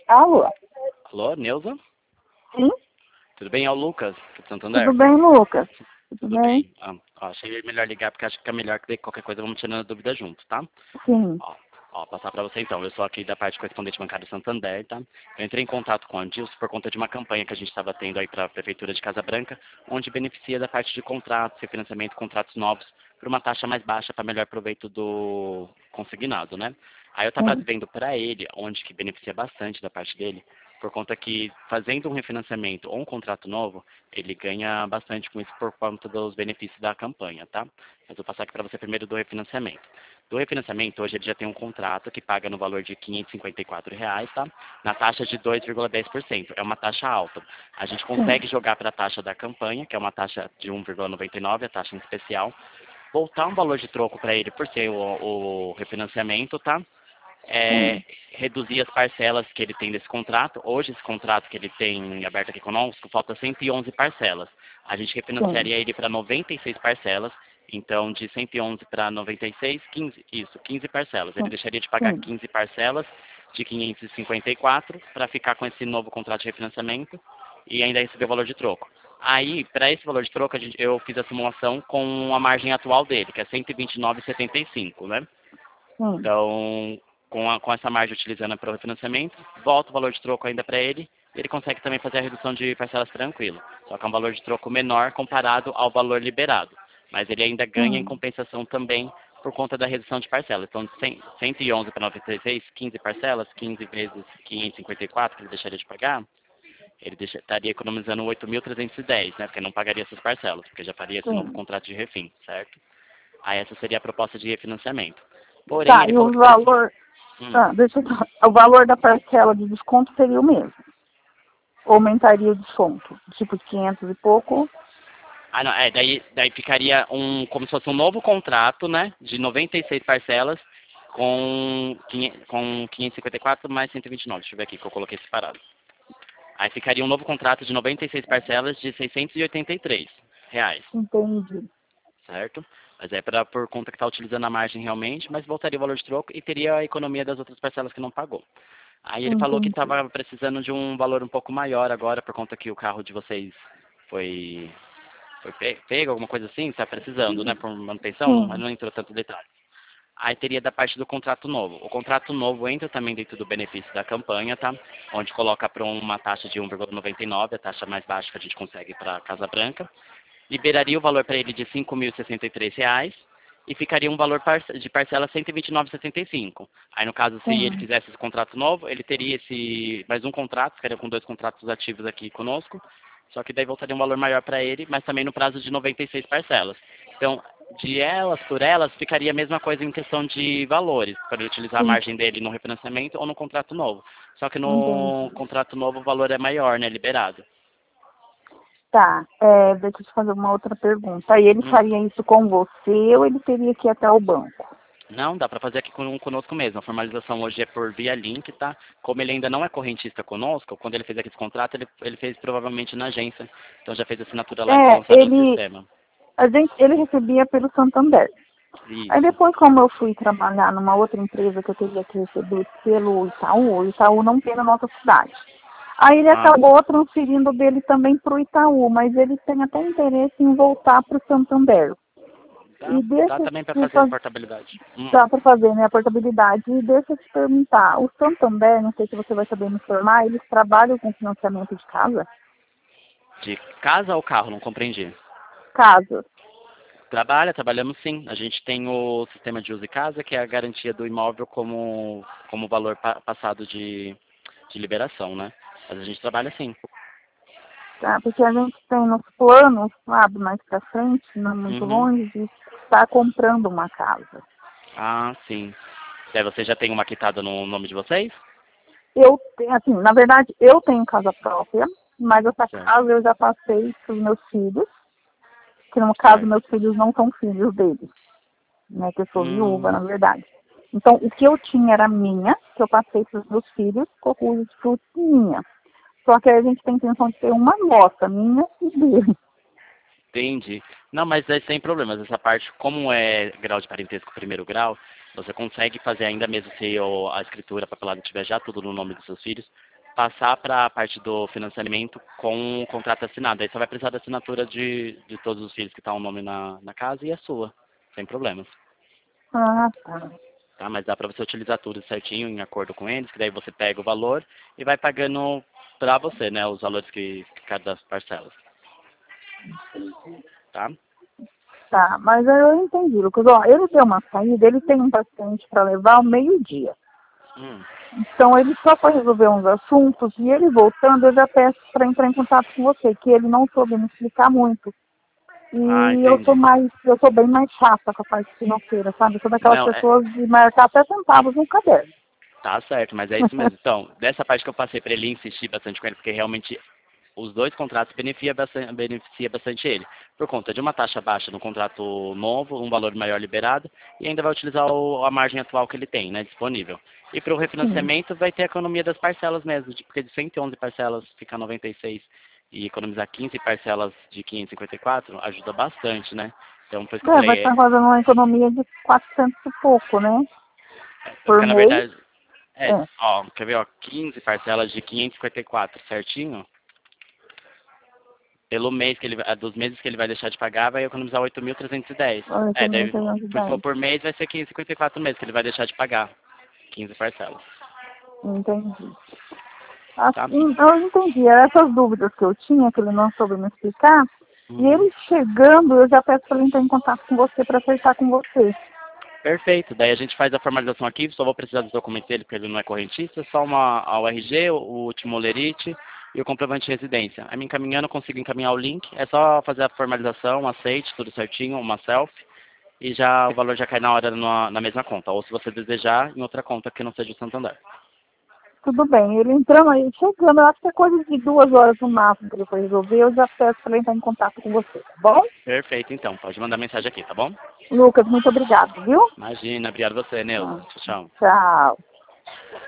Alô? Alô, Neuza? Sim? Tudo bem? É o Lucas, do Santander. Tudo bem, Lucas? Tudo Tudo bem? bem. Achei melhor ligar porque acho que é melhor que qualquer coisa vamos tirando a dúvida junto, tá? Sim. Passar para você então. Eu sou aqui da parte correspondente bancária do Santander, tá? Eu entrei em contato com a Andilson por conta de uma campanha que a gente estava tendo aí para a Prefeitura de Casa Branca, onde beneficia da parte de contratos, refinanciamento, contratos novos, por uma taxa mais baixa para melhor proveito do consignado, né? Aí eu estava Sim. vendo para ele, onde que beneficia bastante da parte dele, por conta que fazendo um refinanciamento ou um contrato novo, ele ganha bastante com isso por conta dos benefícios da campanha, tá? Mas vou passar aqui para você primeiro do refinanciamento. Do refinanciamento, hoje ele já tem um contrato que paga no valor de R$ 554, tá? Na taxa de 2,10%. É uma taxa alta. A gente Sim. consegue jogar para a taxa da campanha, que é uma taxa de 1,99, a taxa em especial, voltar um valor de troco para ele por ser o refinanciamento, tá? Sim. Reduzir as parcelas que ele tem desse contrato. Hoje, esse contrato que ele tem aberto aqui conosco, falta 111 parcelas. A gente Sim. refinanciaria ele para 96 parcelas. Então, de 111 para 96, 15 parcelas. Ele Sim. deixaria de pagar Sim. 15 parcelas de 554 para ficar com esse novo contrato de refinanciamento e ainda receber o valor de troco. Aí, para esse valor de troco, eu fiz a simulação com a margem atual dele, que é 129,75, né? Sim. Então, com essa margem utilizando para o refinanciamento, volta o valor de troco ainda para ele, e ele consegue também fazer a redução de parcelas tranquilo. Só que é um valor de troco menor comparado ao valor liberado. Mas ele ainda ganha em Sim. compensação também por conta da redução de parcelas. Então, de 111 para 96, 15 parcelas, 15 vezes 554 que ele deixaria de pagar, ele estaria economizando 8.310, né? Porque não pagaria essas parcelas, porque já faria esse novo Sim. contrato de refim, certo? Aí essa seria a proposta de refinanciamento. Porém, Tá, ele e o falou que precisa. valor... Ah, deixa eu... O valor da parcela de desconto seria o mesmo? Ou aumentaria o desconto? Tipo, de 500 e pouco? Ah, não, daí ficaria como se fosse um novo contrato, né, de 96 parcelas com 554 mais 129. Deixa eu ver aqui que eu coloquei separado. Aí ficaria um novo contrato de 96 parcelas de R$ 683, Entendi. certo? Mas é por conta que está utilizando a margem realmente, mas voltaria o valor de troco e teria a economia das outras parcelas que não pagou. Aí ele falou que Entendi. estava precisando de um valor um pouco maior agora, por conta que o carro de vocês foi pego, alguma coisa assim, está precisando, né, por manutenção, mas Sim. não entrou tanto detalhe. Aí teria da parte do contrato novo. O contrato novo entra também dentro do benefício da campanha, tá? Onde coloca para uma taxa de 1,99, a taxa mais baixa que a gente consegue para a Casa Branca. Liberaria o valor para ele de R$ 5.063 e ficaria um valor de parcela 129,75. Aí, no caso, se ele Sim. fizesse esse contrato novo, ele teria mais um contrato, ficaria com 2 contratos ativos aqui conosco, só que daí voltaria um valor maior para ele, mas também no prazo de 96 parcelas. Então, de elas por elas, ficaria a mesma coisa em questão de valores, para ele utilizar a Sim. margem dele no refinanciamento ou no contrato novo. Só que no Entendi. contrato novo o valor é maior, né, liberado. Tá, deixa eu te fazer uma outra pergunta. Aí ele Hum. faria isso com você ou ele teria que ir até o banco? Não, dá para fazer aqui conosco mesmo. A formalização hoje é por via link, tá? Como ele ainda não é correntista conosco, quando ele fez aqui esse contrato, ele fez provavelmente na agência. Então já fez a assinatura lá e foi lançado no sistema. Ele recebia pelo Santander. Aí Isso. depois, como eu fui trabalhar numa outra empresa que eu teria que receber pelo Itaú, o Itaú não tem na nossa cidade. Aí ele Ah, acabou transferindo dele também para o Itaú, mas ele tem até interesse em voltar para o Santander. E dá deixa eu também para te fazer a fazer, portabilidade. dá para fazer, né, a portabilidade. E deixa eu te perguntar, o Santander, não sei se você vai saber me informar, eles trabalham com financiamento de casa? De casa ou carro? Não compreendi. Casa. Trabalhamos sim. A gente tem o sistema de uso e casa, que é a garantia do imóvel como valor passado de liberação, né? Mas a gente trabalha sim. Tá? Porque a gente tem nos planos, sabe, mais pra frente, não muito Uhum. longe, de estar comprando uma casa. Ah, sim. Daí você já tem uma quitada no nome de vocês? Eu tenho, assim, na verdade, eu tenho casa própria, mas essa Certo, casa eu já passei para os meus filhos, que no caso certo. meus filhos não são filhos deles, né, que eu sou viúva, na Hum, verdade. Então, o que eu tinha era minha, que eu passei para os meus filhos, com o de frutos minha. Só que aí a gente tem intenção de ter uma nossa, minha e dele. entendi. Não, mas é sem problemas. Essa parte, como é grau de parentesco primeiro grau, você consegue fazer ainda mesmo se a escritura papelada tiver já tudo no nome dos seus filhos, passar para a parte do financiamento com o contrato assinado. Aí só vai precisar da assinatura de todos os filhos que estão o nome na casa e a sua, sem problemas. Ah, tá. Tá? Mas dá para você utilizar tudo certinho, em acordo com eles, que daí você pega o valor e vai pagando para você, né, os valores que cada parcelas. Tá? Tá, mas eu entendi, Lucas. Ó, ele deu uma saída, ele tem um paciente para levar ao meio-dia. Hum. Então ele só foi resolver uns assuntos e ele voltando, eu já peço para entrar em contato com você, que ele não soube me explicar muito. Ah, E eu entendi. sou bem mais chata com a parte financeira, sabe? Eu sou daquelas Não, pessoas de marcar até centavos no caderno. tá certo, mas é isso mesmo. Então, dessa parte que eu passei para ele insistir bastante com ele, porque realmente os dois contratos beneficia bastante ele. Por conta de uma taxa baixa no contrato novo, um valor maior liberado, e ainda vai utilizar a margem atual que ele tem, né, disponível. E para o Sim. refinanciamento vai ter a economia das parcelas mesmo, porque de 111 parcelas fica 96 e economizar 15 parcelas de 554 ajuda bastante, né? Então, por isso que eu Vai falei, estar fazendo uma economia de 400 e pouco, né? Por porque na mês. verdade, É. ó, quer ver, ó, 15 parcelas de 554 certinho, pelo mês que ele, dos meses que ele vai deixar de pagar, vai economizar 8.310. Daí, se for 8.310. por mês, vai ser 554 meses que ele vai deixar de pagar. 15 parcelas, Entendi. tá? Assim, eu entendi. Eram essas dúvidas que eu tinha, que ele não soube me explicar. E Uhum. ele chegando, eu já peço para ele entrar em contato com você para acertar com você. Perfeito. Daí a gente faz a formalização aqui, só vou precisar dos documentos dele, porque ele não é correntista, só a URG, o último lerite e o comprovante de residência. Aí me encaminhando, eu consigo encaminhar o link, é só fazer a formalização, aceite, tudo certinho, uma selfie, e já o valor já cai na hora na mesma conta, ou se você desejar, em outra conta que não seja o Santander. Tudo bem. Ele entrando aí, chegando, eu acho que é coisa de 2 horas no máximo que ele foi resolver. Eu já peço para ele entrar em contato com você, tá bom? Perfeito, então. Pode mandar mensagem aqui, tá bom? Lucas, muito obrigado, viu? Imagina, obrigado a você, Neuza. Ah, Tchau, tchau. tchau.